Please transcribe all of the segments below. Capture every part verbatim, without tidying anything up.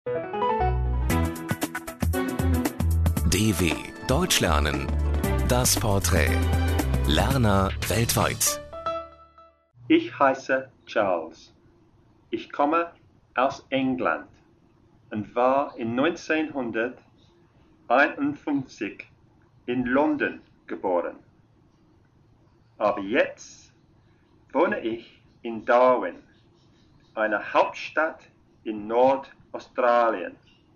D W Deutsch lernen. Das Porträt. Lerner weltweit. Ich heiße Charles. Ich komme aus England und war in neunzehnhunderteinundfünfzig in London geboren. Aber jetzt wohne ich in Darwin, einer Hauptstadt in Nordaustralien.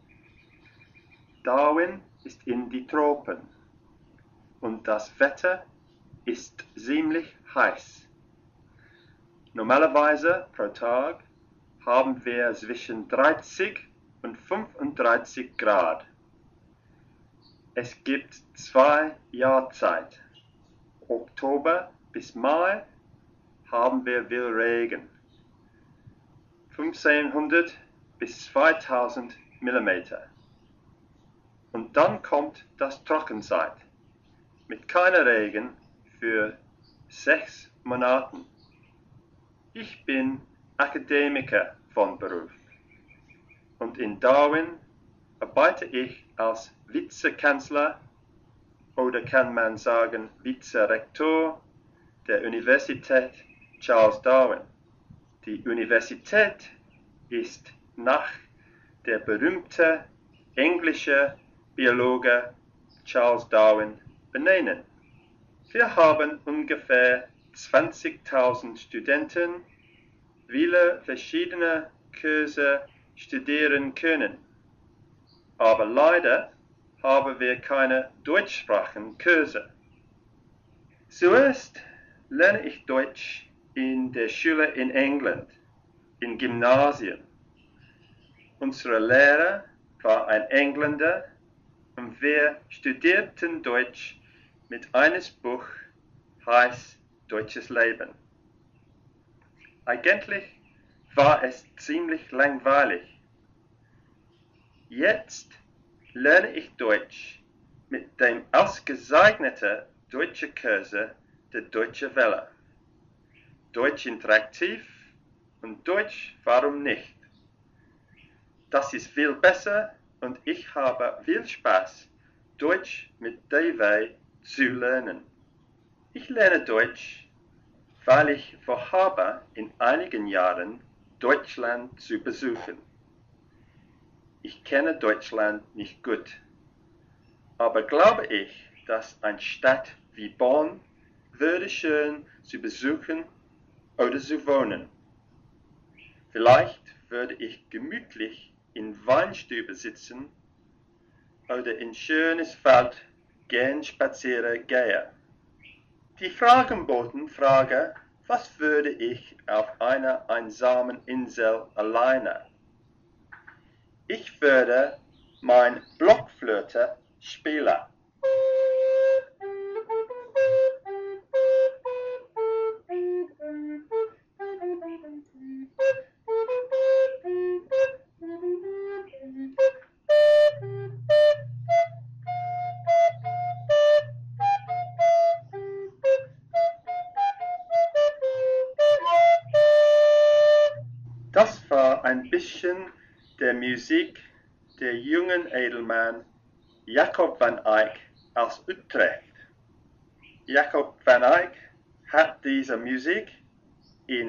Darwin ist in die Tropen und das Wetter ist ziemlich heiß. Normalerweise pro Tag haben wir zwischen dreißig und fünfunddreißig Grad. Es gibt zwei Jahreszeiten. Oktober bis Mai haben wir viel Regen. fünfzehnhundert bis zweitausend Millimeter. Und dann kommt das Trockenzeit mit keiner Regen für sechs Monate. Ich bin Akademiker von Beruf und in Darwin arbeite ich als Vizekanzler oder kann man sagen Vizerektor der Universität Charles Darwin. Die Universität ist nach der berühmten englischen Biologe Charles Darwin benannt. Wir haben ungefähr zwanzigtausend Studenten, viele verschiedene Kurse studieren können. Aber leider haben wir keine deutschsprachigen Kurse. Zuerst lerne ich Deutsch in der Schule in England, im Gymnasium. Unser Lehrer war ein Engländer und wir studierten Deutsch mit einem Buch, heißt Deutsches Leben. Eigentlich war es ziemlich langweilig. Jetzt lerne ich Deutsch mit dem ausgezeichneten deutschen Kurse der Deutsche Welle. Deutsch interaktiv und Deutsch warum nicht? Das ist viel besser und ich habe viel Spaß, Deutsch mit D W zu lernen. Ich lerne Deutsch, weil ich vorhabe, in einigen Jahren Deutschland zu besuchen. Ich kenne Deutschland nicht gut, aber glaube ich, dass eine Stadt wie Bonn würde schön zu besuchen oder zu wohnen. Vielleicht würde ich gemütlich in Weinstube sitzen oder in schönes Feld gern spazieren gehen. Die Fragenboten fragen, was würde ich auf einer einsamen Insel alleine? Ich würde mein Blockflöte spielen. Das war ein bisschen der Musik der jungen Edelmann Jacob van Eyck aus Utrecht. Jacob van Eyck hat diese Musik in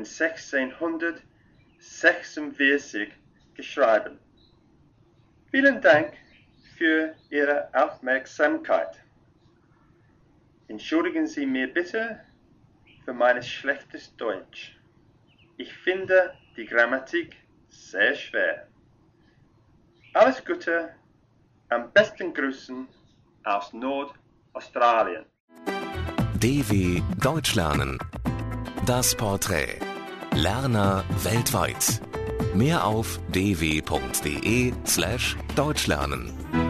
sechzehnhundertsechsundvierzig geschrieben. Vielen Dank für Ihre Aufmerksamkeit. Entschuldigen Sie mir bitte für mein schlechtes Deutsch. Ich finde die Grammatik sehr schwer. Alles Gute, am besten Grüßen aus Nordaustralien. D W Deutsch lernen. Das Porträt. Lerner weltweit. Mehr auf d w punkt d e slash deutschlernen.